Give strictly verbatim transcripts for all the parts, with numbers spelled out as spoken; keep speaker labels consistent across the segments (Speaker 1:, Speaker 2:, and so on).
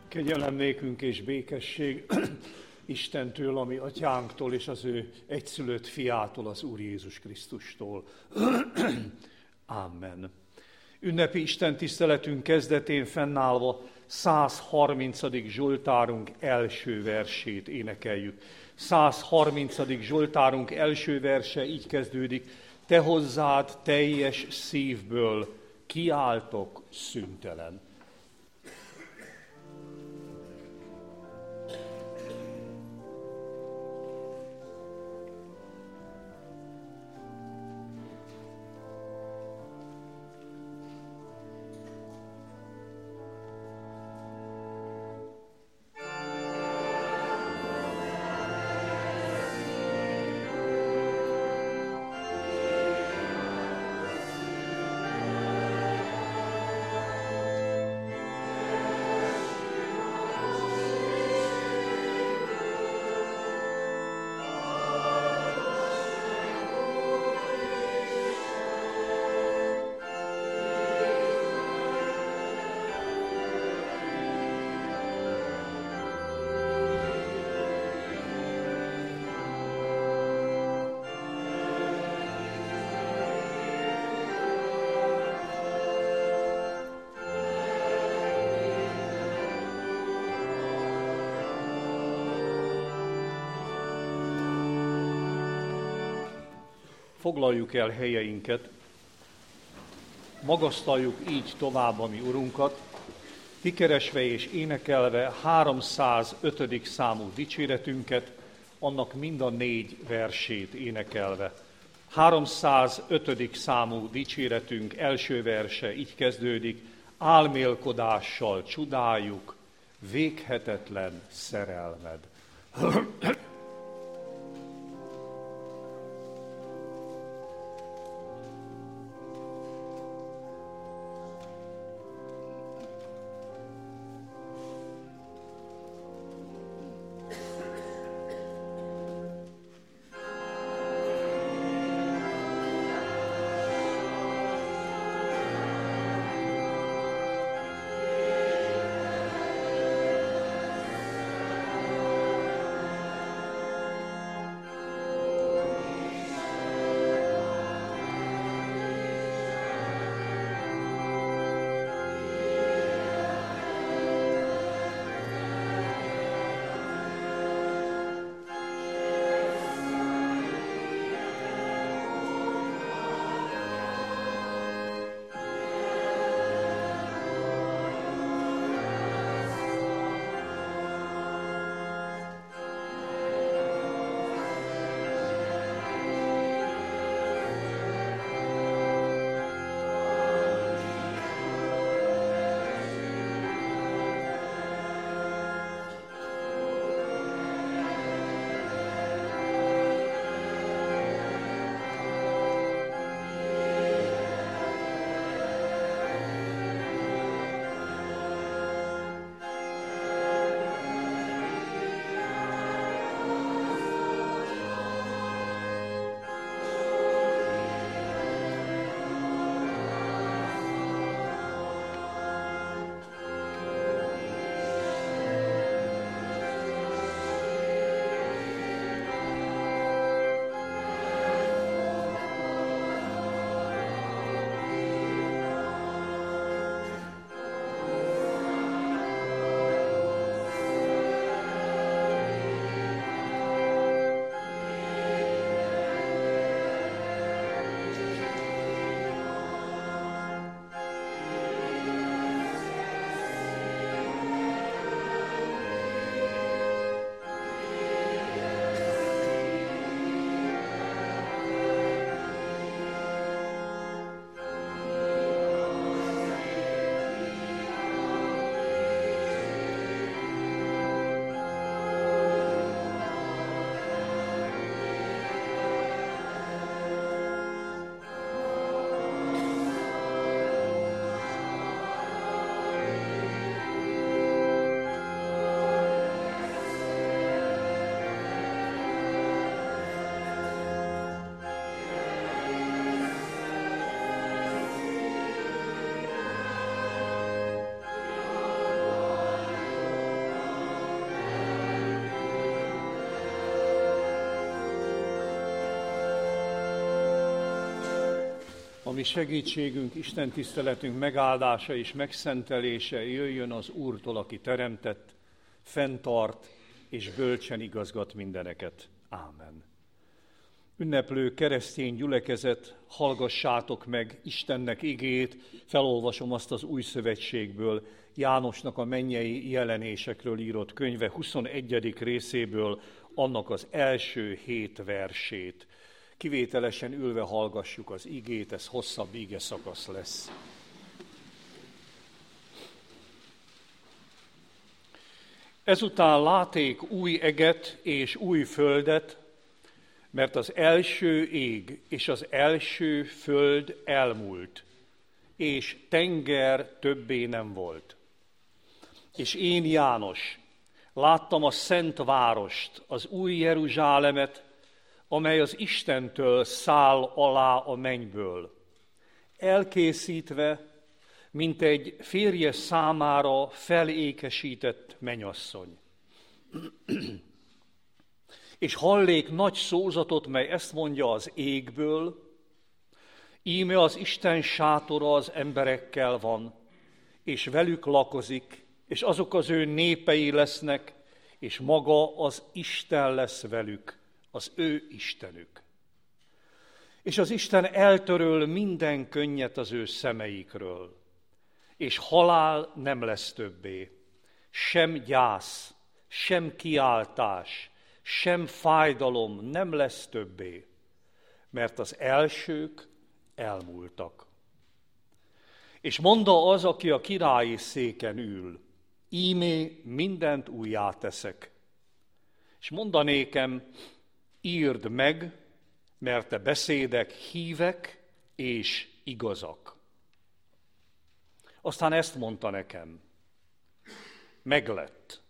Speaker 1: Kegyelem nékünk és békesség Istentől, ami atyánktól és az ő egyszülött fiától, az Úr Jézus Krisztustól. Amen. Ünnepi Isten tiszteletünk kezdetén fennállva száz harmincadik Zsoltárunk első versét énekeljük. száz harmincadik Zsoltárunk első verse így kezdődik: Te hozzád teljes szívből kiáltok szüntelen. Foglaljuk el helyeinket, magasztaljuk így tovább a mi Urunkat, kikeresve és énekelve háromszázötödik számú dicséretünket, annak mind a négy versét énekelve. háromszázötödik számú dicséretünk első verse így kezdődik: álmélkodással csodáljuk véghetetlen szerelmed. A mi segítségünk, Isten tiszteletünk megáldása és megszentelése jöjjön az Úrtól, aki teremtett, fenntart és bölcsen igazgat mindeneket. Ámen. Ünneplő keresztény gyülekezet, hallgassátok meg Istennek igét, felolvasom azt az Új Szövetségből, Jánosnak a mennyei jelenésekről írott könyve huszonegyedik részéből, annak az első hét versét. Kivételesen ülve hallgassuk az igét, ez hosszabb ige szakasz lesz. Ezután láték új eget és új földet, mert az első ég és az első föld elmúlt, és tenger többé nem volt. És én, János, láttam a szent várost, az új Jeruzsálemet, amely az Istentől száll alá a mennyből, elkészítve, mint egy férje számára felékesített mennyasszony. És hallék nagy szózatot, mely ezt mondja az égből, íme az Isten sátora az emberekkel van, és velük lakozik, és azok az ő népei lesznek, és maga az Isten lesz velük, az ő Istenük. És az Isten eltöröl minden könnyet az ő szemeikről, és halál nem lesz többé, sem gyász, sem kiáltás, sem fájdalom nem lesz többé, mert az elsők elmúltak. És mondta az, aki a királyi széken ül, íme mindent újjá teszek. És mondanékem, írd meg, mert te beszédek hívek és igazak. Aztán ezt mondta nekem, meglett.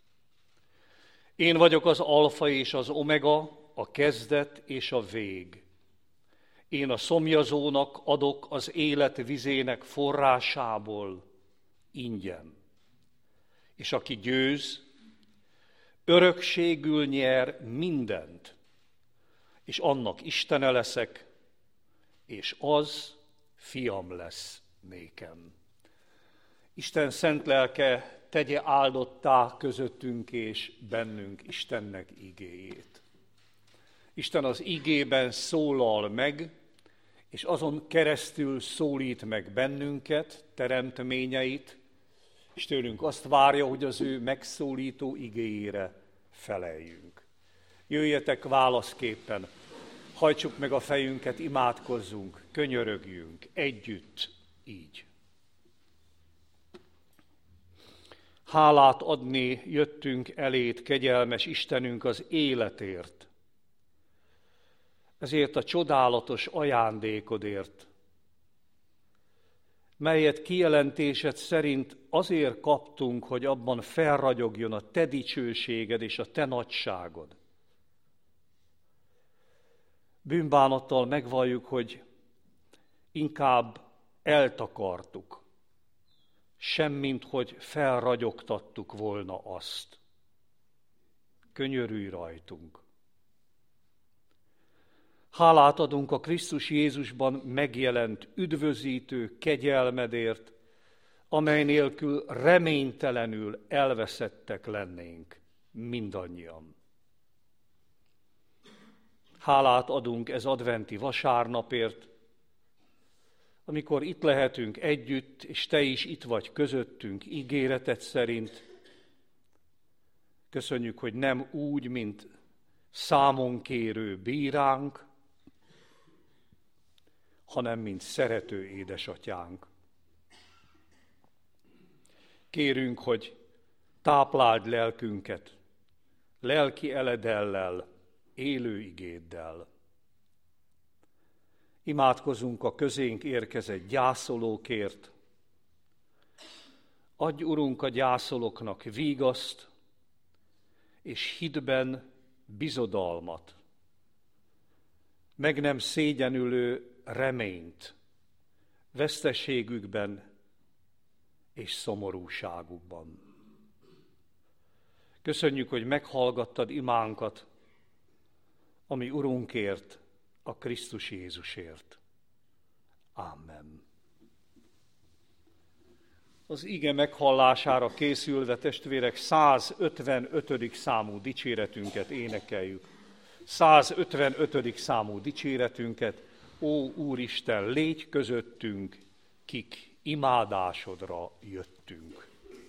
Speaker 1: Én vagyok az alfa és az omega, a kezdet és a vég. Én a szomjazónak adok az élet vizének forrásából ingyen. És aki győz, örökségül nyer mindent, és annak Istene leszek, és az fiam lesz nékem. Isten szent lelke tegye áldottá közöttünk és bennünk Istennek igéjét. Isten az igében szólal meg, és azon keresztül szólít meg bennünket, teremtményeit, és tőlünk azt várja, hogy az ő megszólító igéjére feleljünk. Jöjjetek válaszképpen, hajtsuk meg a fejünket, imádkozzunk, könyörögjünk együtt így. Hálát adni jöttünk elét, kegyelmes Istenünk, az életért, ezért a csodálatos ajándékodért, melyet kijelentésed szerint azért kaptunk, hogy abban felragyogjon a te dicsőséged és a te nagyságod. Bűnbánattal megvalljuk, hogy inkább eltakartuk, semmint hogy felragyogtattuk volna azt. Könyörülj rajtunk. Hálát adunk a Krisztus Jézusban megjelent üdvözítő kegyelmedért, amely nélkül reménytelenül elveszettek lennénk mindannyian. Hálát adunk ez adventi vasárnapért, amikor itt lehetünk együtt, és te is itt vagy közöttünk ígéreted szerint. Köszönjük, hogy nem úgy, mint számonkérő bíránk, hanem mint szerető édesatyánk. Kérünk, hogy tápláld lelkünket, lelki eledellel, élő igéddel. Imádkozunk a közénk érkezett gyászolókért. Adj, Urunk, a gyászolóknak vigaszt, és hitben bizodalmat, meg nem szégyenülő reményt veszteségükben és szomorúságukban. Köszönjük, hogy meghallgattad imánkat, ami Urunkért, a Krisztus Jézusért. Amen. Az ige meghallására készülve, testvérek, százötvenötödik számú dicséretünket énekeljük. százötvenötödik számú dicséretünket, ó Úristen, légy közöttünk, kik imádásodra jöttünk.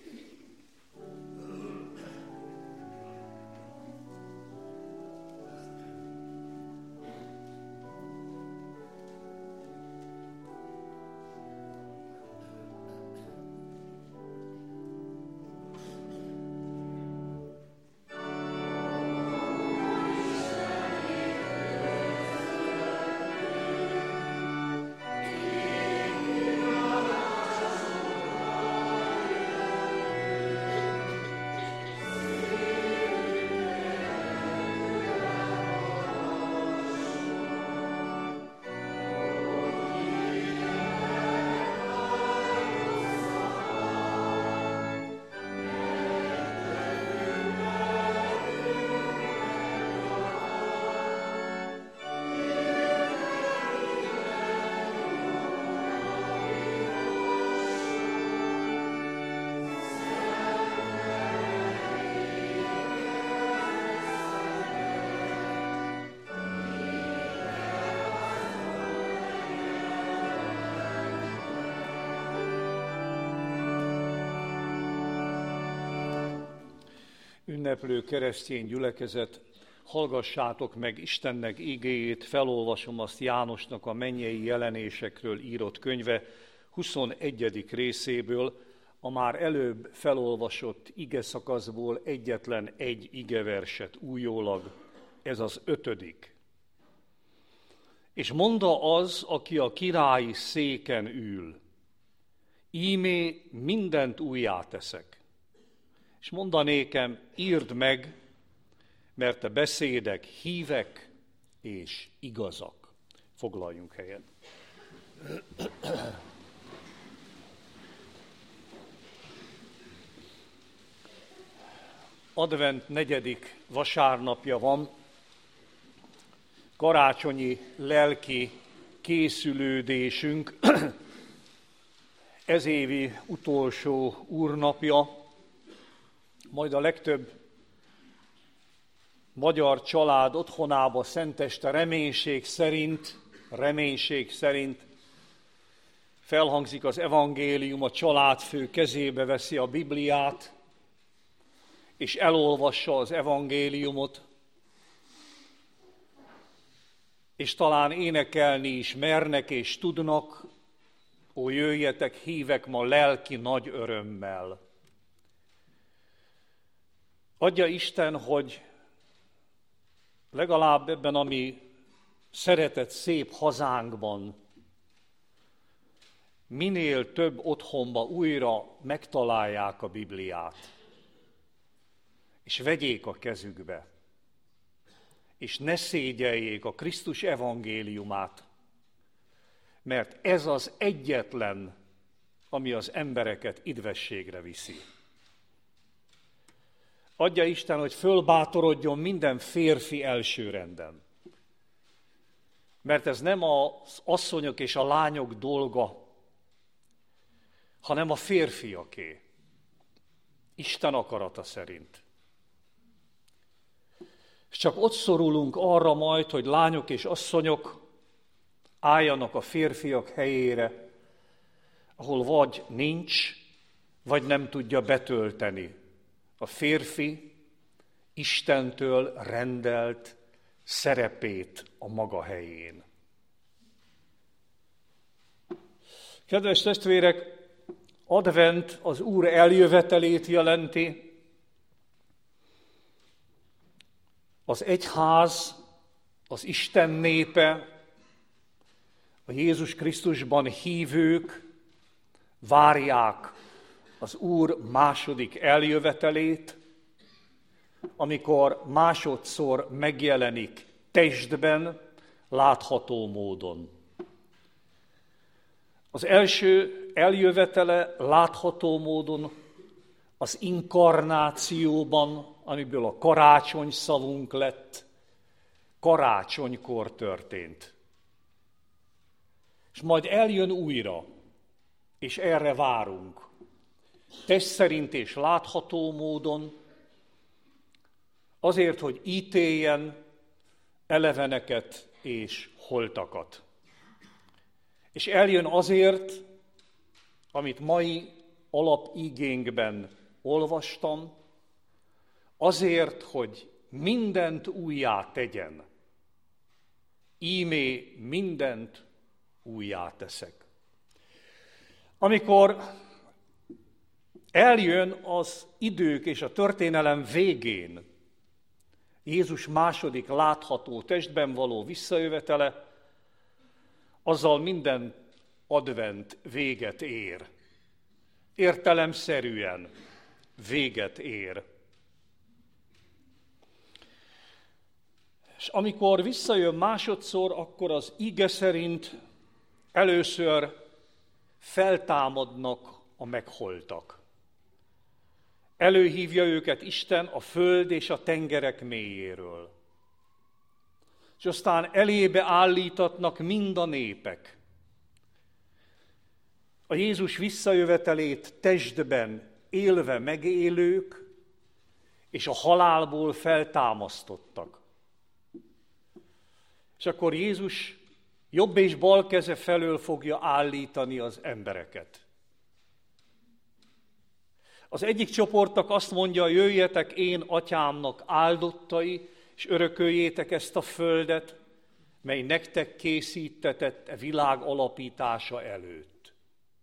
Speaker 1: Ünneplő keresztény gyülekezet, hallgassátok meg Istennek igéjét, felolvasom azt Jánosnak a mennyei jelenésekről írott könyve huszonegyedik részéből, a már előbb felolvasott igeszakaszból egyetlen egy igeverset újólag, ez az ötödik. És mondta az, aki a királyi széken ül, íme mindent újjá teszek. És mondanékem, írd meg, mert a beszédek hívek és igazak. Foglaljunk helyet. Advent negyedik vasárnapja van, karácsonyi lelki készülődésünk, ezévi utolsó úrnapja, majd a legtöbb magyar család otthonába szenteste reménység szerint, reménység szerint felhangzik az evangélium, a családfő kezébe veszi a Bibliát, és elolvassa az evangéliumot, és talán énekelni is mernek és tudnak, ó, jöjjetek, hívek ma lelki nagy örömmel. Adja Isten, hogy legalább ebben a mi szeretett szép hazánkban minél több otthonba újra megtalálják a Bibliát, és vegyék a kezükbe, és ne szégyeljék a Krisztus evangéliumát, mert ez az egyetlen, ami az embereket idvességre viszi. Adja Isten, hogy fölbátorodjon minden férfi elsőrenden. Mert ez nem az asszonyok és a lányok dolga, hanem a férfiaké. Isten akarata szerint. És csak ott szorulunk arra majd, hogy lányok és asszonyok álljanak a férfiak helyére, ahol vagy nincs, vagy nem tudja betölteni a férfi Istentől rendelt szerepét a maga helyén. Kedves testvérek, advent az Úr eljövetelét jelenti, az egyház, az Isten népe, a Jézus Krisztusban hívők várják az Úr második eljövetelét, amikor másodszor megjelenik testben, látható módon. Az első eljövetele látható módon az inkarnációban, amiből a karácsony szavunk lett, karácsonykor történt. és majd eljön újra, és erre várunk. Test szerint és látható módon, azért, hogy ítéljen eleveneket és holtakat. És eljön azért, amit mai alapigénkben olvastam, azért, hogy mindent újjá tegyen. Íme mindent újjá teszek. Amikor eljön az idők és a történelem végén Jézus második látható testben való visszajövetele, azzal minden advent véget ér. Értelemszerűen véget ér. És amikor visszajön másodszor, akkor az ige szerint először feltámadnak a megholtak. Előhívja őket Isten a föld és a tengerek mélyéről. És aztán elébe állítatnak mind a népek. A Jézus visszajövetelét testben élve megélők, és a halálból feltámasztottak. És akkor Jézus jobb és bal keze felől fogja állítani az embereket. Az egyik csoportnak azt mondja, jöjjetek én atyámnak áldottai, és örököljétek ezt a földet, mely nektek készítetett a világ alapítása előtt.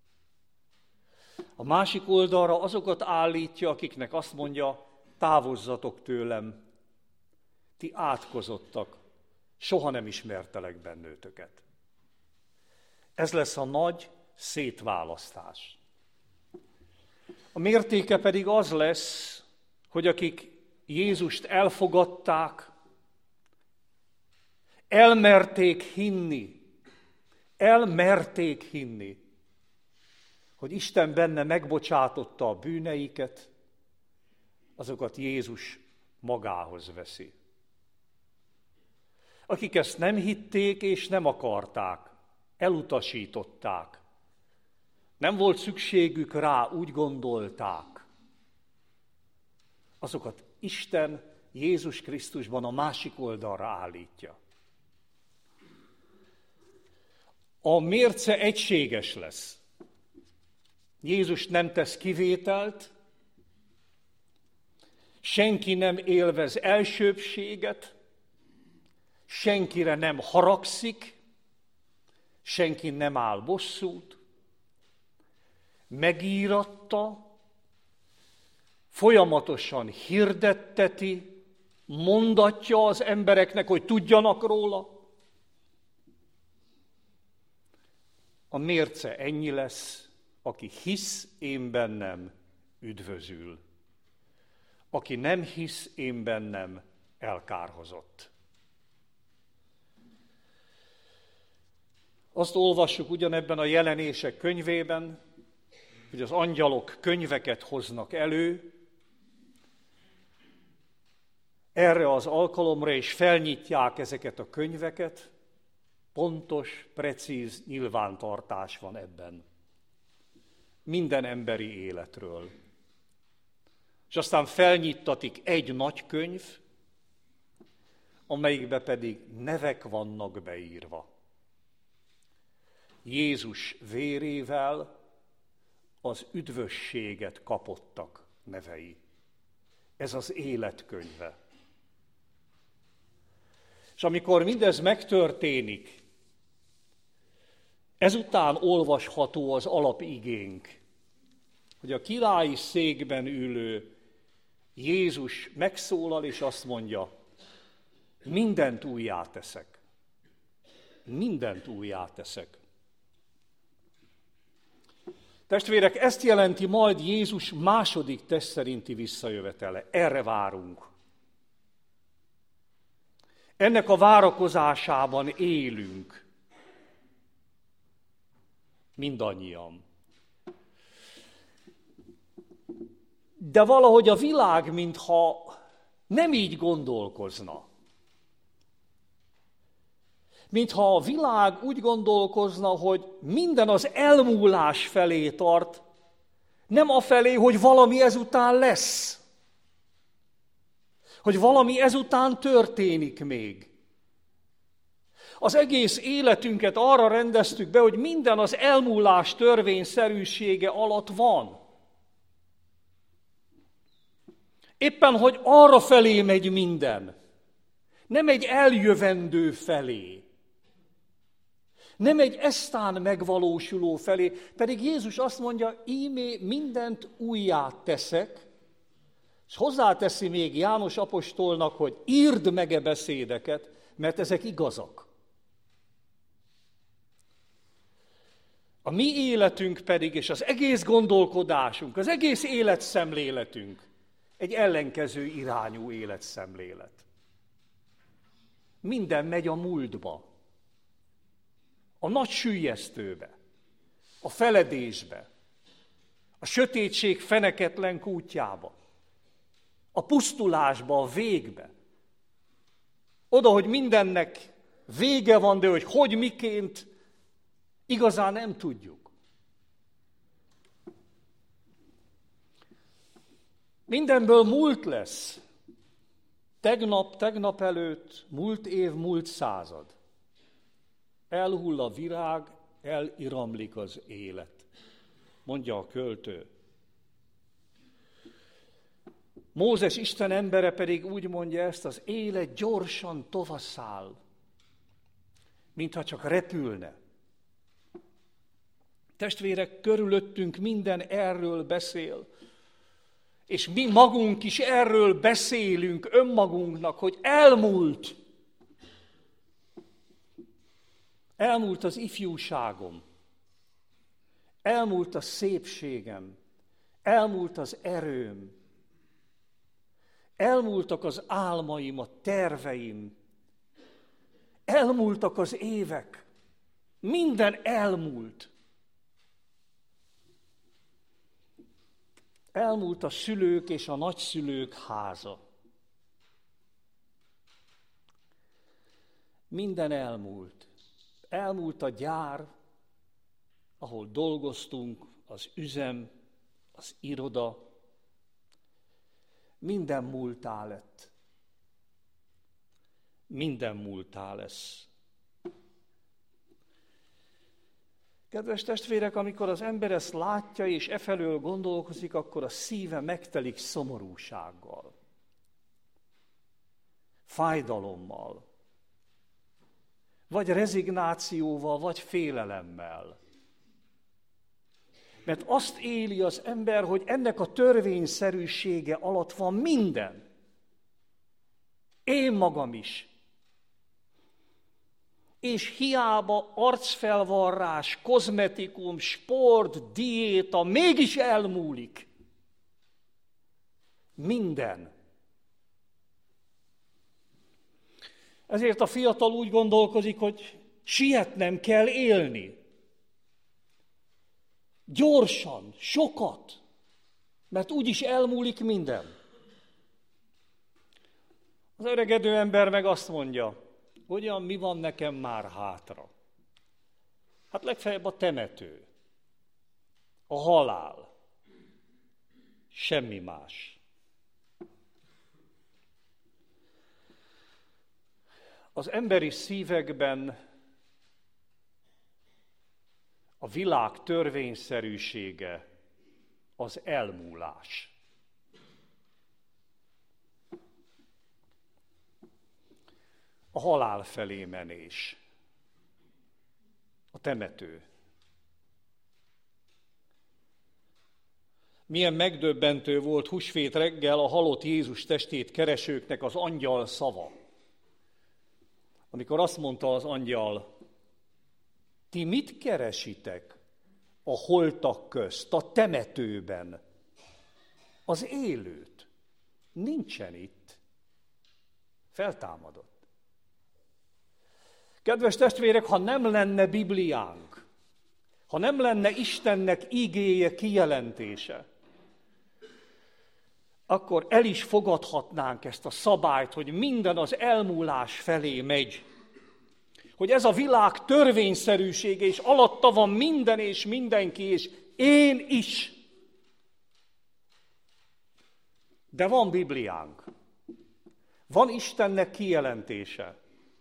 Speaker 1: A másik oldalra azokat állítja, akiknek azt mondja, távozzatok tőlem, ti átkozottak, soha nem ismertelek bennőtöket. Ez lesz a nagy szétválasztás. A mértéke pedig az lesz, hogy akik Jézust elfogadták, elmerték hinni, elmerték hinni, hogy Isten benne megbocsátotta a bűneiket, azokat Jézus magához veszi. Akik ezt nem hitték és nem akarták, elutasították, nem volt szükségük rá, úgy gondolták, azokat Isten Jézus Krisztusban a másik oldalra állítja. A mérce egységes lesz. Jézus nem tesz kivételt, senki nem élvez elsőbbséget, senkire nem haragszik, senki nem áll bosszút, megíratta, folyamatosan hirdetteti, mondatja az embereknek, hogy tudjanak róla. A mérce ennyi lesz, aki hisz én bennem, üdvözül. Aki nem hisz én bennem, elkárhozott. Azt olvassuk ugyanebben a Jelenések könyvében, hogy az angyalok könyveket hoznak elő, erre az alkalomra is felnyitják ezeket a könyveket, pontos, precíz nyilvántartás van ebben. Minden emberi életről. És aztán felnyittatik egy nagy könyv, amelyikbe pedig nevek vannak beírva. Jézus vérével az üdvösséget kapottak nevei. Ez az életkönyve. És amikor mindez megtörténik, ezután olvasható az alapigénk, hogy a királyi székben ülő Jézus megszólal és azt mondja, mindent újjá teszek. Mindent újjá teszek. Testvérek, ezt jelenti majd Jézus második test szerinti visszajövetele. Erre várunk. Ennek a várakozásában élünk. Mindannyian. De valahogy a világ mintha nem így gondolkozna. Mintha a világ úgy gondolkozna, hogy minden az elmúlás felé tart, nem afelé, hogy valami ezután lesz. Hogy valami ezután történik még. Az egész életünket arra rendeztük be, hogy minden az elmúlás törvényszerűsége alatt van. Éppen, hogy arra felé megy minden. Nem egy eljövendő felé. Nem egy eztán megvalósuló felé. Pedig Jézus azt mondja, íme mindent újjá teszek, és hozzáteszi még János apostolnak, hogy írd meg e beszédeket, mert ezek igazak. A mi életünk pedig, és az egész gondolkodásunk, az egész életszemléletünk egy ellenkező irányú életszemlélet. Minden megy a múltba, a nagy süllyesztőbe, a feledésbe, a sötétség feneketlen kútjába, a pusztulásba, a végbe. Oda, hogy mindennek vége van, de hogy hogy, miként, igazán nem tudjuk. Mindenből múlt lesz. Tegnap, tegnap előtt, múlt év, múlt század. Elhull a virág, eliramlik az élet, mondja a költő. Mózes Isten embere pedig úgy mondja ezt, az élet gyorsan tovaszáll, mintha csak repülne. Testvérek, körülöttünk minden erről beszél, és mi magunk is erről beszélünk önmagunknak, hogy elmúlt. Elmúlt az ifjúságom, elmúlt a szépségem, elmúlt az erőm, elmúltak az álmaim, a terveim, elmúltak az évek, minden elmúlt. Elmúlt a szülők és a nagyszülők háza. Minden elmúlt. Elmúlt a gyár, ahol dolgoztunk, az üzem, az iroda. Minden múltá lett. Minden múltá lesz. Kedves testvérek, amikor az ember ezt látja és e felől gondolkozik, akkor a szíve megtelik szomorúsággal, fájdalommal, vagy rezignációval, vagy félelemmel. Mert azt éli az ember, hogy ennek a törvényszerűsége alatt van minden. Én magam is. És hiába arcfelvarrás, kozmetikum, sport, diéta, mégis elmúlik. Minden. Ezért a fiatal úgy gondolkozik, hogy sietnem kell élni. Gyorsan, sokat, mert úgyis elmúlik minden. Az öregedő ember meg azt mondja, hogyan, mi van nekem már hátra? Hát legfeljebb a temető, a halál, semmi más. Az emberi szívekben a világ törvényszerűsége az elmúlás. A halál felé menés. A temető. Milyen megdöbbentő volt húsvét reggel a halott Jézus testét keresőknek az angyal szava. Amikor azt mondta az angyal, ti mit keresitek a holtak közt, a temetőben? Az élőt. Nincsen itt. Feltámadott. Kedves testvérek, ha nem lenne Bibliánk, ha nem lenne Istennek igéje, kijelentése, akkor el is fogadhatnánk ezt a szabályt, hogy minden az elmúlás felé megy. hogy ez a világ törvényszerűsége, és alatta van minden és mindenki, és én is. De van Bibliánk. Van Istennek kijelentése.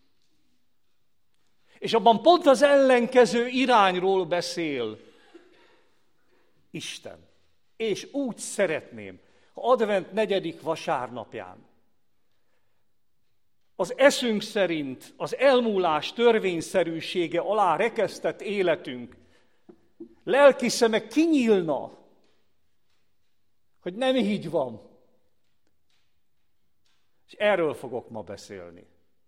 Speaker 1: És abban pont az ellenkező irányról beszél Isten. És úgy szeretném, ha advent negyedik vasárnapján az eszünk szerint az elmúlás törvényszerűsége alá rekesztett életünk lelki szeme kinyílna, hogy nem így van. És erről fogok ma beszélni.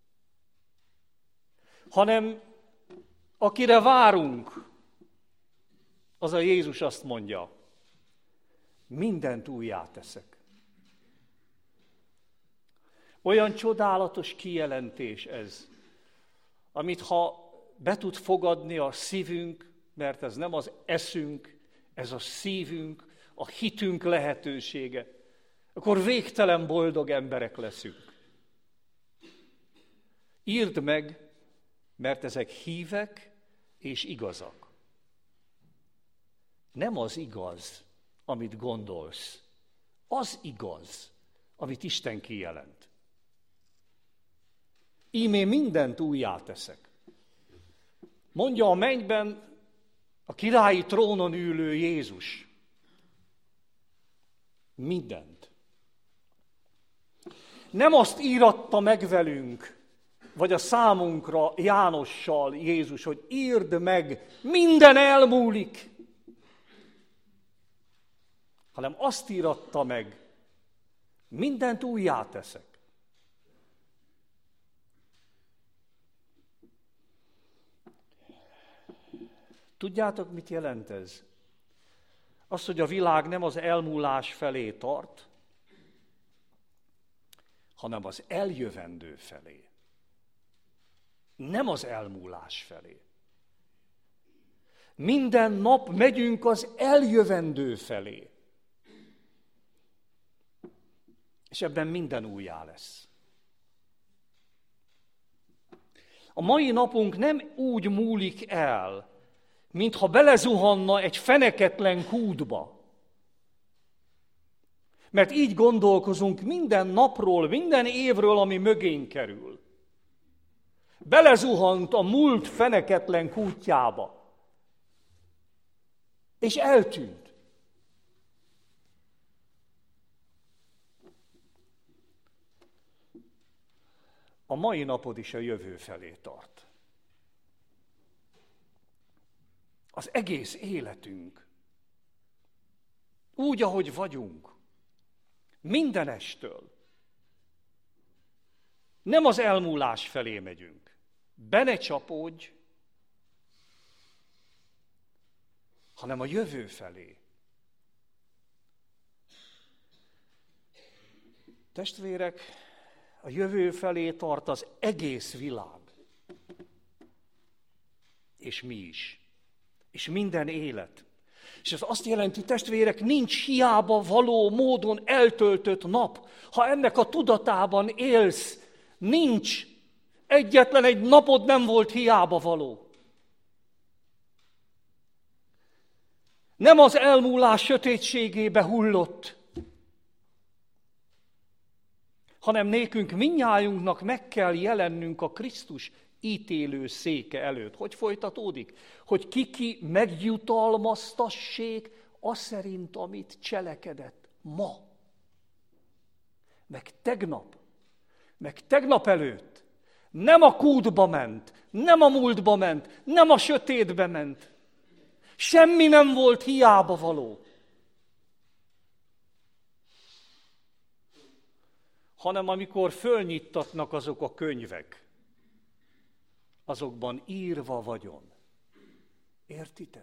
Speaker 1: Hanem akire várunk, az a Jézus azt mondja, mindent újjá teszek. Olyan csodálatos kijelentés ez, amit ha be tud fogadni a szívünk, mert ez nem az eszünk, ez a szívünk, a hitünk lehetősége, akkor végtelen boldog emberek leszünk. Írd meg, mert ezek hívek és igazak. Nem az igaz, amit gondolsz, az igaz, amit Isten kijelent. Íme mindent újjá teszek. Mondja a mennyben a királyi trónon ülő Jézus. Mindent. Nem azt íratta meg velünk, vagy a számunkra Jánossal Jézus, hogy írd meg, minden elmúlik, hanem azt íratta meg, mindent újjá teszek. Tudjátok, mit jelent ez? Az, hogy a világ nem az elmúlás felé tart, hanem az eljövendő felé. Nem az elmúlás felé. Minden nap megyünk az eljövendő felé. És ebben minden újjá lesz. A mai napunk nem úgy múlik el, mintha belezuhanna egy feneketlen kútba. Mert így gondolkozunk minden napról, minden évről, ami mögénk kerül. Belezuhant a múlt feneketlen kútjába. És eltűnt. A mai napod is a jövő felé tart. Az egész életünk, úgy, ahogy vagyunk, mindenestől, nem az elmúlás felé megyünk. Be ne csapódj, hanem a jövő felé. Testvérek, a jövő felé tart az egész világ. És mi is. És minden élet. És ez azt jelenti, testvérek, nincs hiába való módon eltöltött nap. Ha ennek a tudatában élsz, nincs. Egyetlen egy napod nem volt hiába való. Nem az elmúlás sötétségébe hullott, hanem nékünk mindnyájunknak meg kell jelennünk a Krisztus ítélő széke előtt. Hogy folytatódik? Hogy ki-ki megjutalmaztassék az szerint, amit cselekedett ma. Meg tegnap. Meg tegnap előtt. Nem a kútba ment, nem a múltba ment, nem a sötétbe ment. Semmi nem volt hiába való. Hanem amikor fölnyittatnak azok a könyvek, azokban írva vagyon. Értitek?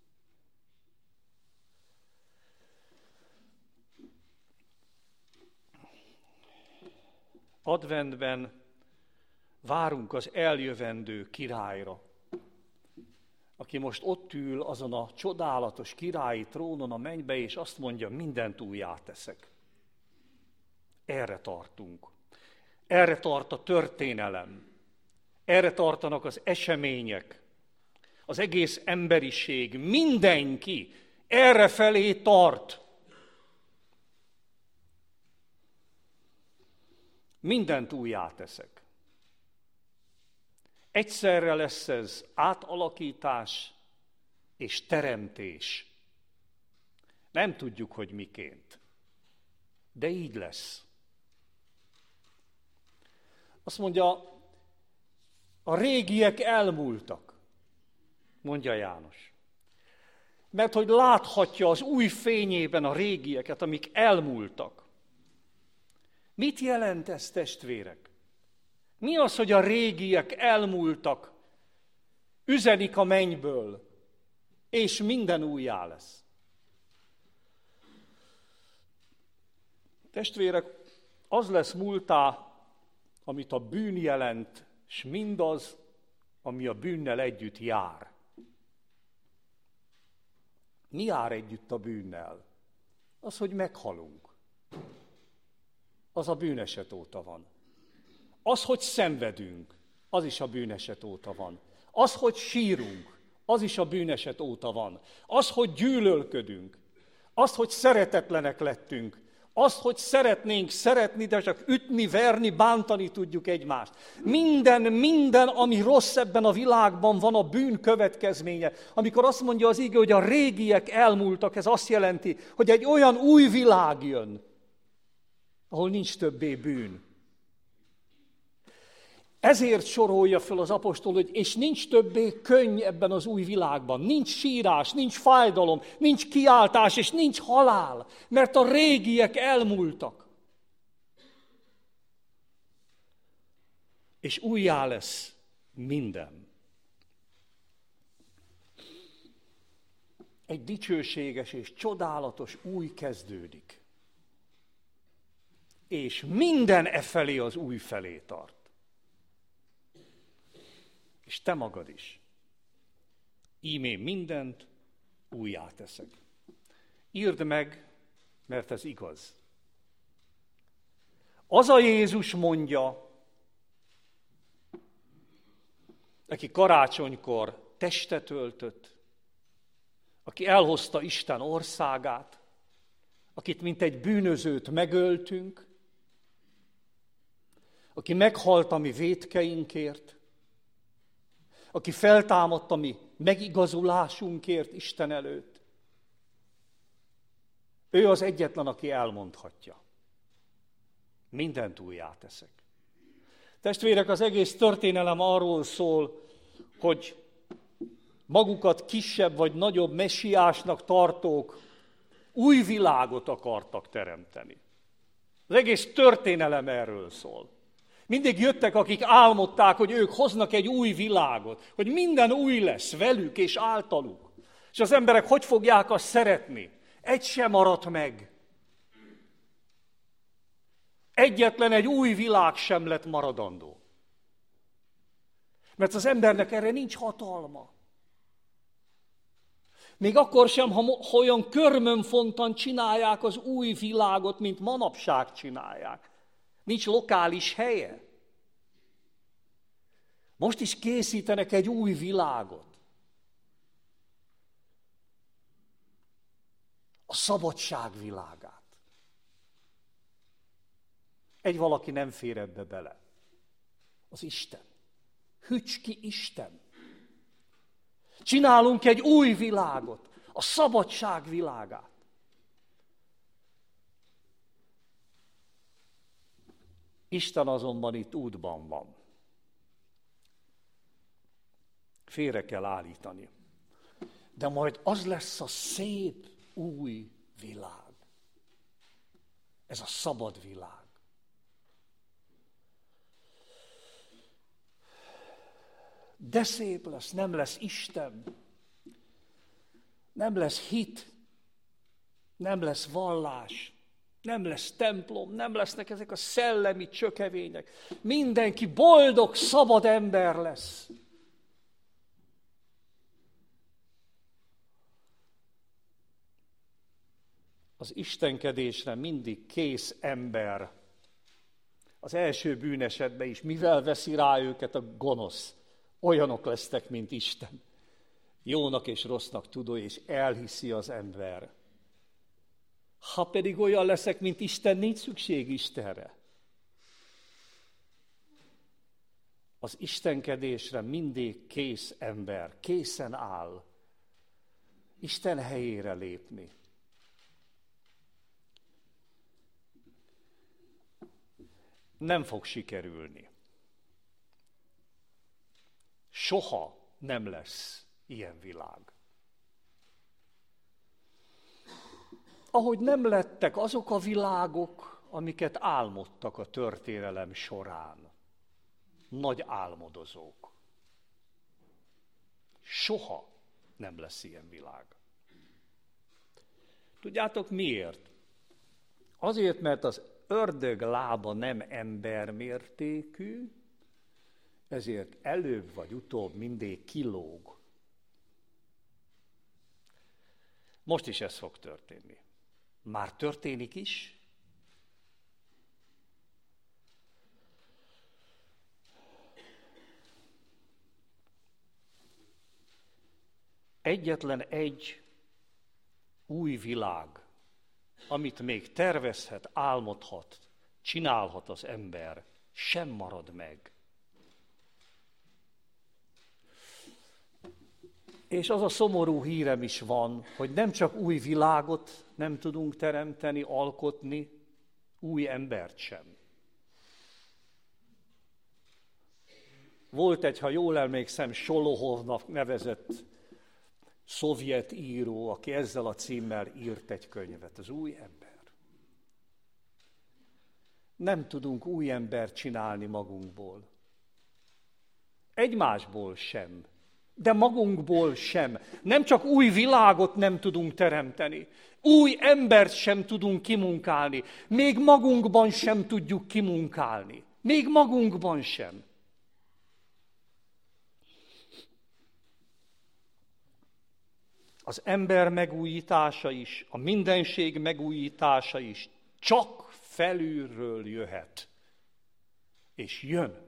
Speaker 1: Adventben várunk az eljövendő királyra, aki most ott ül azon a csodálatos királyi trónon a mennybe, és azt mondja, mindent újjá teszek. Erre tartunk. Erre tart a történelem. Erre tartanak az események, az egész emberiség, mindenki erre felé tart. Mindent újjá teszek. Egyszerre lesz ez átalakítás és teremtés. Nem tudjuk, hogy miként, de így lesz. Azt mondja, a régiek elmúltak, mondja János. Mert hogy láthatja az új fényében a régieket, amik elmúltak. Mit jelent ez, testvérek? Mi az, hogy a régiek elmúltak, üzenik a mennyből, és minden újjá lesz? Testvérek, az lesz múltá, amit a bűn jelent, és mindaz, ami a bűnnel együtt jár. Mi jár együtt a bűnnel? Az, hogy meghalunk. Az a bűneset óta van. Az, hogy szenvedünk, az is a bűneset óta van. Az, hogy sírunk, az is a bűneset óta van. Az, hogy gyűlölködünk, az, hogy szeretetlenek lettünk, az, hogy szeretnénk szeretni, de csak ütni, verni, bántani tudjuk egymást. Minden, minden, ami rossz ebben a világban van, a bűn következménye. Amikor azt mondja az ige, hogy a régiek elmúltak, ez azt jelenti, hogy egy olyan új világ jön, ahol nincs többé bűn. Ezért sorolja föl az apostol, hogy és nincs többé könny ebben az új világban. Nincs sírás, nincs fájdalom, nincs kiáltás, és nincs halál, mert a régiek elmúltak. És újjá lesz minden. Egy dicsőséges és csodálatos új kezdődik. És minden e felé az új felé tart. És te magad is. Íme mindent újjá teszek. Írd meg, mert ez igaz. Az a Jézus mondja, aki karácsonykor testet öltött, aki elhozta Isten országát, akit mint egy bűnözőt megöltünk, aki meghalt a mi vétkeinkért, aki feltámadt a mi megigazulásunkért Isten előtt. Ő az egyetlen, aki elmondhatja. Mindent újjá teszek. Testvérek, az egész történelem arról szól, hogy magukat kisebb vagy nagyobb messiásnak tartók új világot akartak teremteni. Az egész történelem erről szól. Mindig jöttek, akik álmodták, hogy ők hoznak egy új világot, hogy minden új lesz velük és általuk. És az emberek hogy fogják azt szeretni? Egy sem maradt meg. Egyetlen egy új világ sem lett maradandó. Mert az embernek erre nincs hatalma. Még akkor sem, ha olyan körmönfontan csinálják az új világot, mint manapság csinálják. Nincs lokális helye. Most is készítenek egy új világot. A szabadság világát. Egy valaki nem fér ebbe bele. Az Isten. Hücs ki Isten. Csinálunk egy új világot. A szabadság világát. Isten azonban itt útban van. Félre kell állítani. De majd az lesz a szép új világ. Ez a szabad világ. De szép lesz, nem lesz Isten, nem lesz hit, nem lesz vallás, nem lesz templom, nem lesznek ezek a szellemi csökevények. Mindenki boldog, szabad ember lesz. Az istenkedésre mindig kész ember az első bűnesetben is, mivel veszi rá őket a gonosz, olyanok lesznek, mint Isten. Jónak és rossznak tudó, és elhiszi az ember. Ha pedig olyan leszek, mint Isten, nincs szükség Istenre. Az istenkedésre mindig kész ember, készen áll Isten helyére lépni. Nem fog sikerülni. Soha nem lesz ilyen világ. Ahogy nem lettek azok a világok, amiket álmodtak a történelem során. Nagy álmodozók. Soha nem lesz ilyen világ. Tudjátok miért? Azért, mert az ördög lába nem embermértékű, ezért előbb vagy utóbb mindig kilóg. Most is ez fog történni. Már történik is. Egyetlen egy új világ, amit még tervezhet, álmodhat, csinálhat az ember, sem marad meg. És az a szomorú hírem is van, hogy nem csak új világot nem tudunk teremteni, alkotni, új embert sem. Volt egy, ha jól emlékszem, Solohovnak nevezett szovjet író, aki ezzel a címmel írt egy könyvet, az új ember. Nem tudunk új embert csinálni magunkból. Egymásból sem, de magunkból sem. Nem csak új világot nem tudunk teremteni, új embert sem tudunk kimunkálni, még magunkban sem tudjuk kimunkálni. Még magunkban sem. Az ember megújítása is, a mindenség megújítása is csak felülről jöhet. És jön.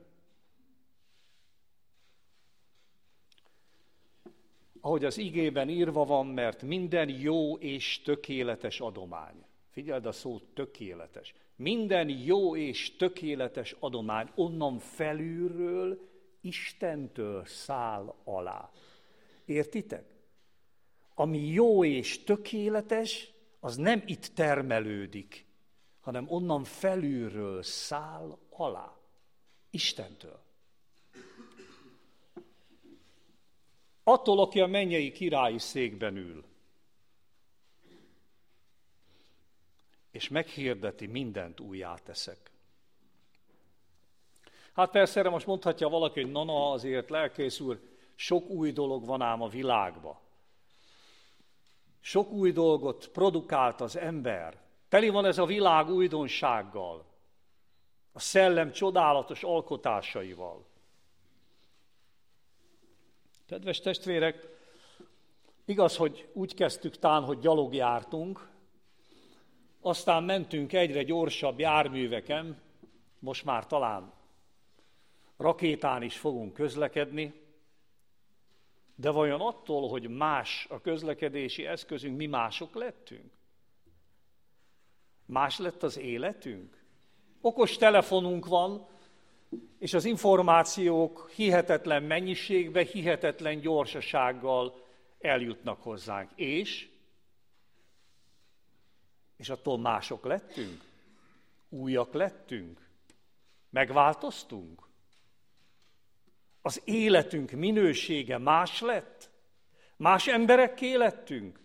Speaker 1: Ahogy az igében írva van, mert minden jó és tökéletes adomány. Figyeld a szót, tökéletes. Minden jó és tökéletes adomány onnan felülről, Istentől száll alá. Értitek? Ami jó és tökéletes, az nem itt termelődik, hanem onnan felülről száll alá. Istentől. Attól, aki a mennyei királyi székben ül, és meghirdeti, mindent újjá teszek. Hát persze, erre most mondhatja valaki, hogy na, na, azért lelkész úr, sok új dolog van ám a világban. Sok új dolgot produkált az ember. Teli van ez a világ újdonsággal, a szellem csodálatos alkotásaival. Kedves testvérek, igaz, hogy úgy kezdtük tán, hogy gyalog jártunk, aztán mentünk egyre gyorsabb járműveken, most már talán rakétán is fogunk közlekedni, de vajon attól, hogy más a közlekedési eszközünk, mi mások lettünk? Más lett az életünk? Okos telefonunk van, és az információk hihetetlen mennyiségbe, hihetetlen gyorsasággal eljutnak hozzánk. És? És attól mások lettünk? Újak lettünk? Megváltoztunk? Az életünk minősége más lett? Más emberekké lettünk?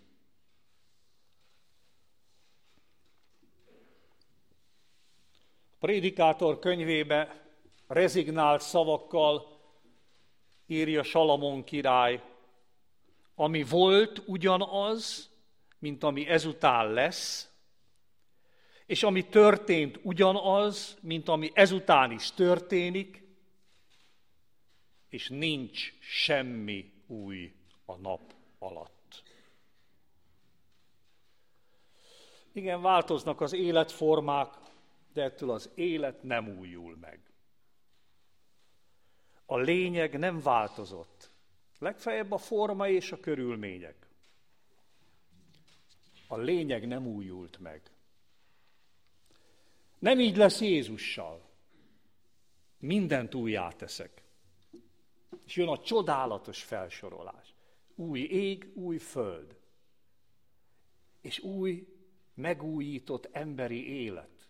Speaker 1: A Prédikátor könyvébe rezignált szavakkal írja Salamon király, ami volt ugyanaz, mint ami ezután lesz, és ami történt ugyanaz, mint ami ezután is történik, és nincs semmi új a nap alatt. Igen, változnak az életformák, de ettől az élet nem újul meg. A lényeg nem változott. Legfeljebb a forma és a körülmények. A lényeg nem újult meg. Nem így lesz Jézussal. Mindent újjá teszek. És jön a csodálatos felsorolás. Új ég, új föld. És új, megújított emberi élet.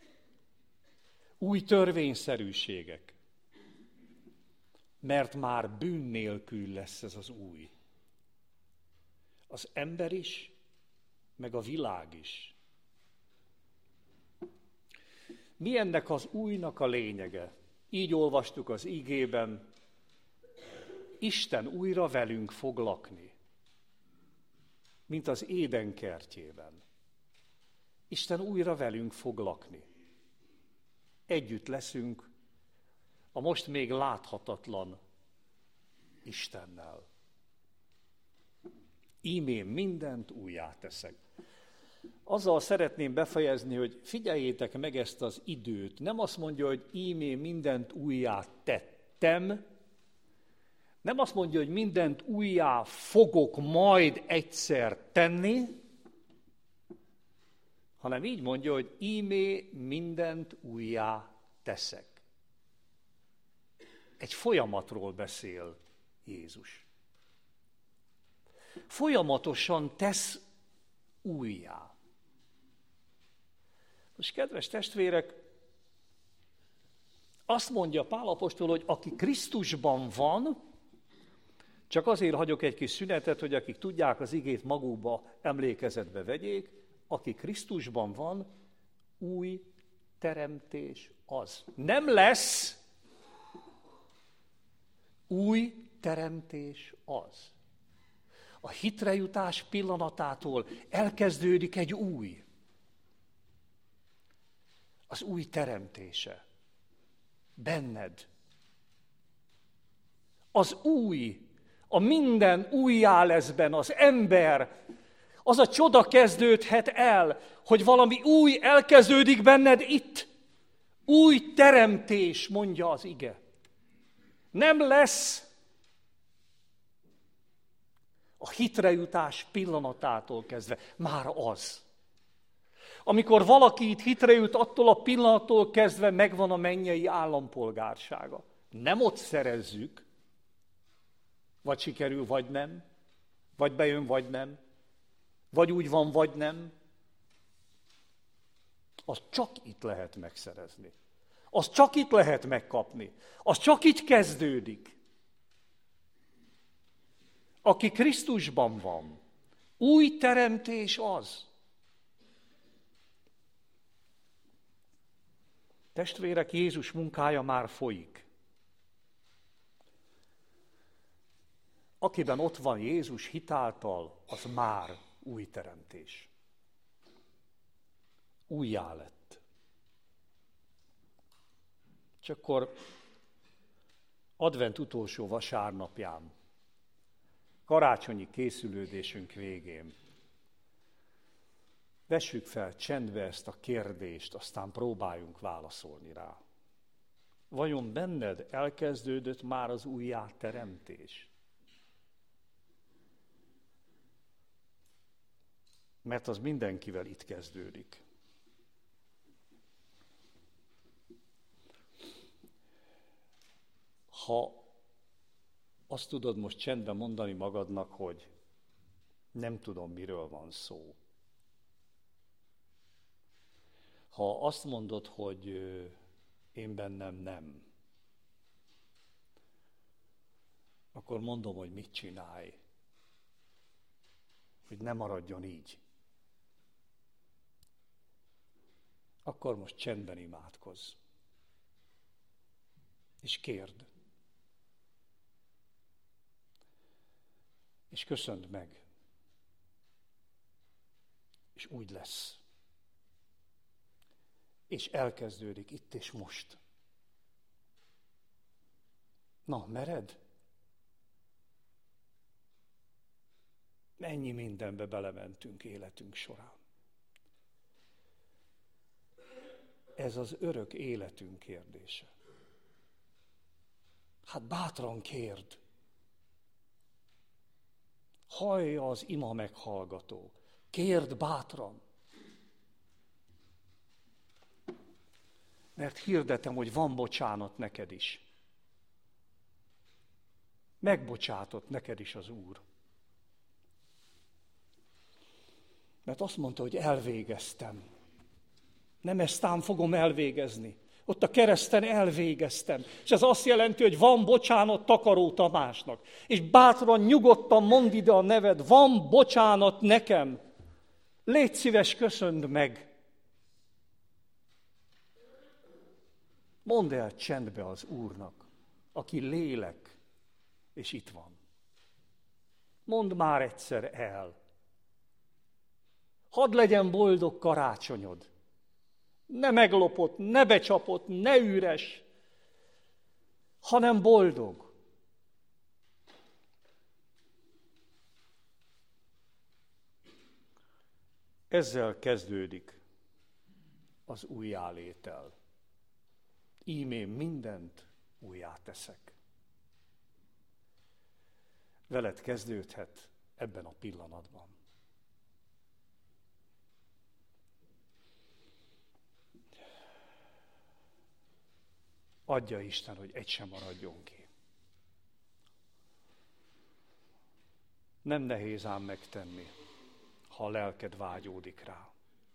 Speaker 1: Új törvényszerűségek. Mert már bűn nélkül lesz ez az új. Az ember is, meg a világ is. Mi ennek az újnak a lényege? Így olvastuk az igében, Isten újra velünk fog lakni, mint az Éden kertjében. Isten újra velünk fog lakni. Együtt leszünk a most még láthatatlan Istennel. Ímén mindent újjá teszek. Azzal szeretném befejezni, hogy figyeljétek meg ezt az időt. Nem azt mondja, hogy ímén mindent újjá tettem, nem azt mondja, hogy mindent újjá fogok majd egyszer tenni, hanem így mondja, hogy ímé mindent újjá teszek. Egy folyamatról beszél Jézus. Folyamatosan tesz újjá. Most, kedves testvérek, azt mondja Pál apostol, hogy aki Krisztusban van, csak azért hagyok egy kis szünetet, hogy akik tudják az igét magukba emlékezetbe vegyék, aki Krisztusban van, új teremtés az. Nem lesz, új teremtés az. A hitrejutás pillanatától elkezdődik egy új. Az új teremtése. Benned. Az új, a minden újjá lesz benne, az ember, az a csoda kezdődhet el, hogy valami új elkezdődik benned itt. Új teremtés, mondja az ige. Nem lesz a hitrejutás pillanatától kezdve, már az. Amikor valaki itt hitre jut, attól a pillanattól kezdve megvan a mennyei állampolgársága. Nem ott szerezzük, vagy sikerül, vagy nem, vagy bejön, vagy nem, vagy úgy van, vagy nem. Az csak itt lehet megszerezni. Az csak itt lehet megkapni. Az csak itt kezdődik. Aki Krisztusban van, új teremtés az. Testvérek, Jézus munkája már folyik. Akiben ott van Jézus hitáltal, az már új teremtés. Újjá lett. És akkor advent utolsó vasárnapján, karácsonyi készülődésünk végén vessük fel csendbe ezt a kérdést, aztán próbáljunk válaszolni rá. Vajon benned elkezdődött már az újjáteremtés? Mert az mindenkivel itt kezdődik. Ha azt tudod most csendben mondani magadnak, hogy nem tudom, miről van szó. Ha azt mondod, hogy én bennem nem, akkor mondom, hogy mit csinálj, hogy ne maradjon így. Akkor most csendben imádkozz. És kérd. És köszönd meg. És úgy lesz. És elkezdődik itt és most. Na, mered? Mennyi mindenbe belementünk életünk során. ez az örök életünk kérdése. Hát bátran kérd. Hallja az ima meghallgató. Kérd bátran. Mert hirdetem, hogy van bocsánat neked is. Megbocsátott neked is az Úr. Mert azt mondta, hogy elvégeztem. Nem eztán fogom elvégezni. Ott a kereszten elvégeztem. És ez azt jelenti, hogy van bocsánat Takaró Tamásnak. És bátran, nyugodtan mondd ide a neved, van bocsánat nekem. Légy szíves, köszönd meg. Mondd el csendbe az Úrnak, aki lélek, és itt van. Mondd már egyszer el. Hadd legyen boldog karácsonyod. Ne meglopott, ne becsapott, ne üres, hanem boldog. Ezzel kezdődik az újjálétel. Íme mindent újjá teszek. Veled kezdődhet ebben a pillanatban. Adja Isten, hogy egy sem maradjon ki. Nem nehéz ám megtenni, ha a lelked vágyódik rá.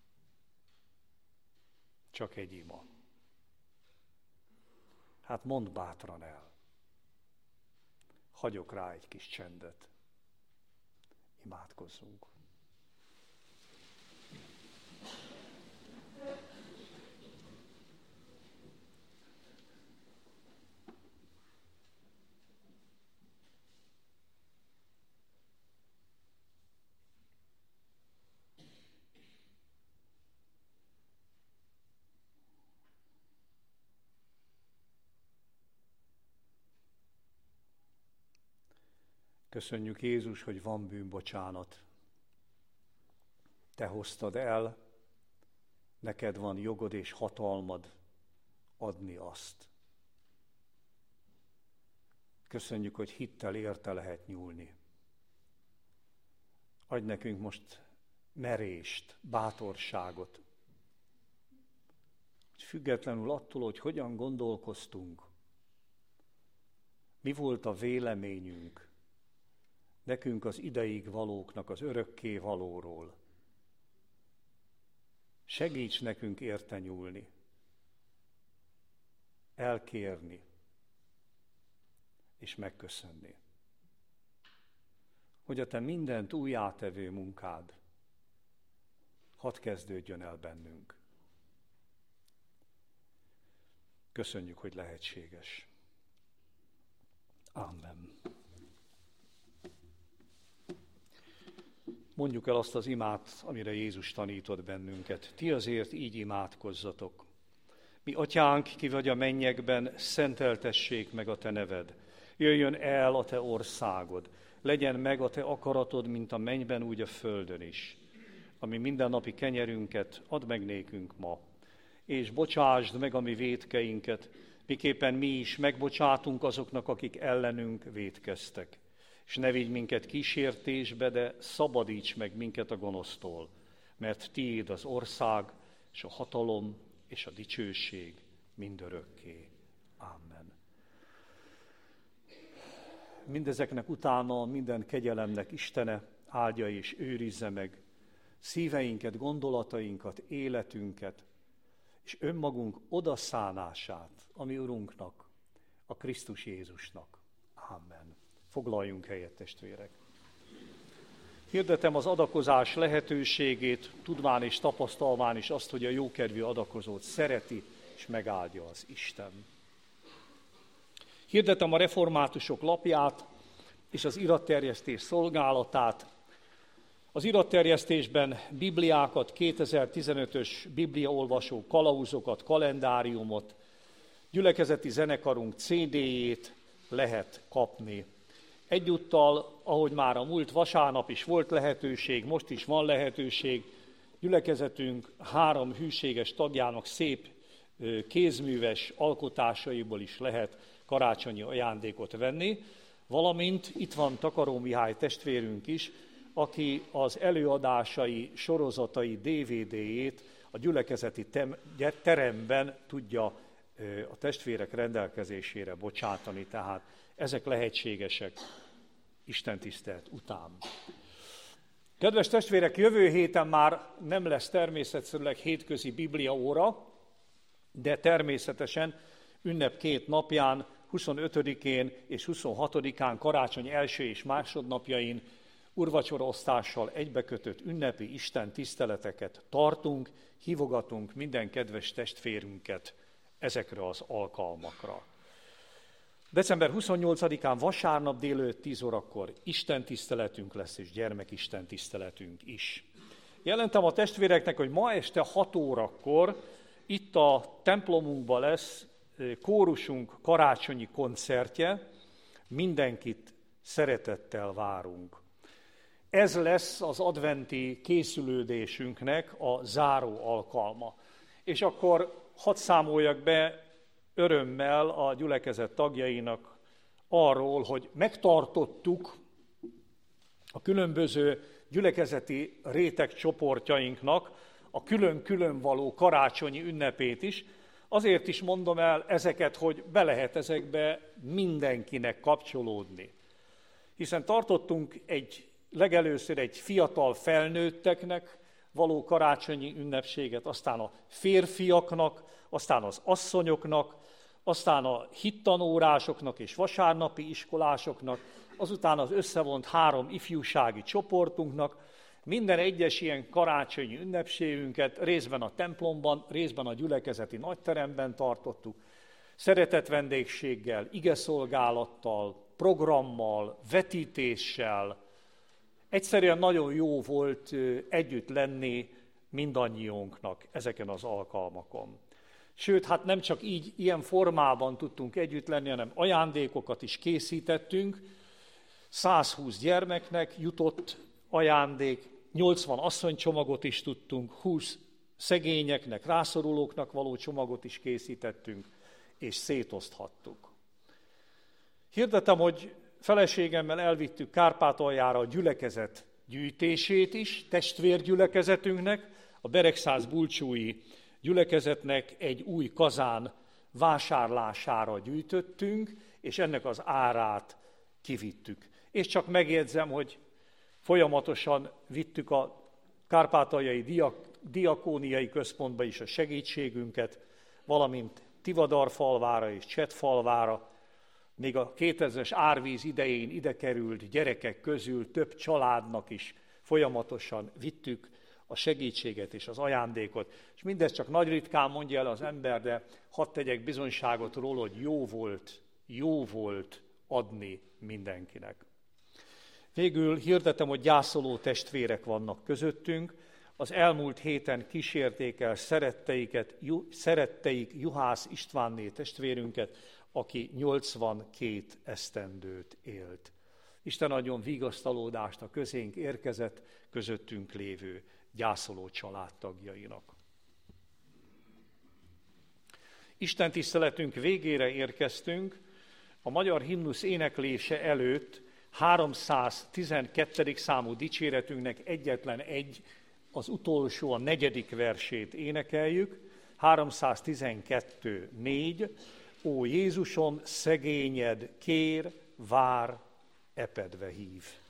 Speaker 1: Csak egy ima. Hát mondd bátran el. Hagyok rá egy kis csendet. Imádkozzunk. Köszönjük, Jézus, hogy van bűnbocsánat. Te hoztad el, neked van jogod és hatalmad adni azt. Köszönjük, hogy hittel érte lehet nyúlni. Adj nekünk most merést, bátorságot, hogy függetlenül attól, hogy hogyan gondolkoztunk, mi volt a véleményünk, nekünk az ideig valóknak az örökké valóról. Segíts nekünk érte nyúlni, elkérni és megköszönni, hogy a te mindent újjátevő munkád hadd kezdődjön el bennünk. Köszönjük, hogy lehetséges. Amen. Mondjuk el azt az imát, amire Jézus tanított bennünket. Ti azért így imádkozzatok. Mi atyánk, ki vagy a mennyekben, szenteltessék meg a te neved. Jöjjön el a te országod. Legyen meg a te akaratod, mint a mennyben, úgy a földön is. Ami mindennapi kenyerünket add meg nékünk ma. És bocsásd meg a mi vétkeinket, miképpen mi is megbocsátunk azoknak, akik ellenünk vétkeztek. És ne vigy minket kísértésbe, de szabadíts meg minket a gonosztól, mert tiéd az ország, és a hatalom, és a dicsőség mindörökké. Amen. Mindezeknek utána minden kegyelemnek Istene áldja és őrizze meg szíveinket, gondolatainkat, életünket, és önmagunk odaszánását a mi Urunknak, a Krisztus Jézusnak. Amen. Foglaljunk helyet, testvérek. Hirdetem az adakozás lehetőségét, tudván és tapasztalván is azt, hogy a jókedvű adakozót szereti és megáldja az Isten. Hirdetem a reformátusok lapját és az iratterjesztés szolgálatát. Az iratterjesztésben bibliákat, kétezer-tizenötös bibliaolvasó kalauzokat, kalendáriumot, gyülekezeti zenekarunk cé dé-jét lehet kapni. Egyúttal, ahogy már a múlt vasárnap is volt lehetőség, most is van lehetőség, gyülekezetünk három hűséges tagjának szép kézműves alkotásaiból is lehet karácsonyi ajándékot venni, valamint itt van Takaró Mihály testvérünk is, aki az előadásai, sorozatai dé vé dé-jét a gyülekezeti teremben tudja a testvérek rendelkezésére bocsátani, tehát ezek lehetségesek istentisztelet után. Kedves testvérek, jövő héten már nem lesz természetszerűleg hétközi bibliaóra, de természetesen ünnep két napján, huszonötödikén és huszonhatodikán, karácsony első és másodnapjain úrvacsoraosztással egybekötött ünnepi Isten tiszteleteket tartunk, hívogatunk minden kedves testvérünket ezekre az alkalmakra. december huszonnyolcadikán vasárnap délelőtt tíz órakor Isten tiszteletünk lesz, és gyermekisten tiszteletünk is. Jelentem a testvéreknek, hogy ma este hat órakor itt a templomunkban lesz kórusunk karácsonyi koncertje, mindenkit szeretettel várunk. Ez lesz az adventi készülődésünknek a záró alkalma. És akkor hadd számoljak be örömmel a gyülekezet tagjainak arról, hogy megtartottuk a különböző gyülekezeti rétegcsoportjainknak a külön-külön való karácsonyi ünnepét is. Azért is mondom el ezeket, hogy be lehet ezekbe mindenkinek kapcsolódni. Hiszen tartottunk egy, legelőször egy fiatal felnőtteknek való karácsonyi ünnepséget, aztán a férfiaknak, aztán az asszonyoknak, aztán a hittanórásoknak és vasárnapi iskolásoknak, azután az összevont három ifjúsági csoportunknak. Minden egyes ilyen karácsonyi ünnepségünket részben a templomban, részben a gyülekezeti nagyteremben tartottuk, szeretett vendégséggel, igeszolgálattal, programmal, vetítéssel. Egyszerűen nagyon jó volt együtt lenni mindannyiunknak ezeken az alkalmakon. Sőt, hát nem csak így, ilyen formában tudtunk együtt lenni, hanem ajándékokat is készítettünk. százhúsz gyermeknek jutott ajándék, nyolcvan asszonycsomagot is tudtunk, húsz szegényeknek, rászorulóknak való csomagot is készítettünk, és szétoszthattuk. Hirdetem, hogy feleségemmel elvittük Kárpátaljára a gyülekezet gyűjtését is, testvérgyülekezetünknek, a Beregszász bulcsúi gyülekezetnek egy új kazán vásárlására gyűjtöttünk, és ennek az árát kivittük. És csak megjegyzem, hogy folyamatosan vittük a kárpátaljai diak, diakóniai központba is a segítségünket, valamint Tivadarfalvára és Csettfalvára. Még a kétezres árvíz idején ide került gyerekek közül több családnak is folyamatosan vittük a segítséget és az ajándékot. És mindezt csak nagy ritkán mondja el az ember, de hadd tegyek bizonyságot róla, hogy jó volt, jó volt adni mindenkinek. Végül hirdetem, hogy gyászoló testvérek vannak közöttünk. Az elmúlt héten kísérték el szeretteiket, ju, szeretteik Juhász Istvánné testvérünket, aki nyolcvankét esztendőt élt. Isten adjon vigasztalódást a közénk érkezett, közöttünk lévő gyászoló családtagjainak. Isten tiszteletünk végére érkeztünk. A magyar himnusz éneklése előtt háromszáztizenkettedik számú dicséretünknek egyetlen egy, az utolsó, a negyedik versét énekeljük. háromszáztizenkettő négy. Ó Jézusom, szegényed kér, vár, epedve hív.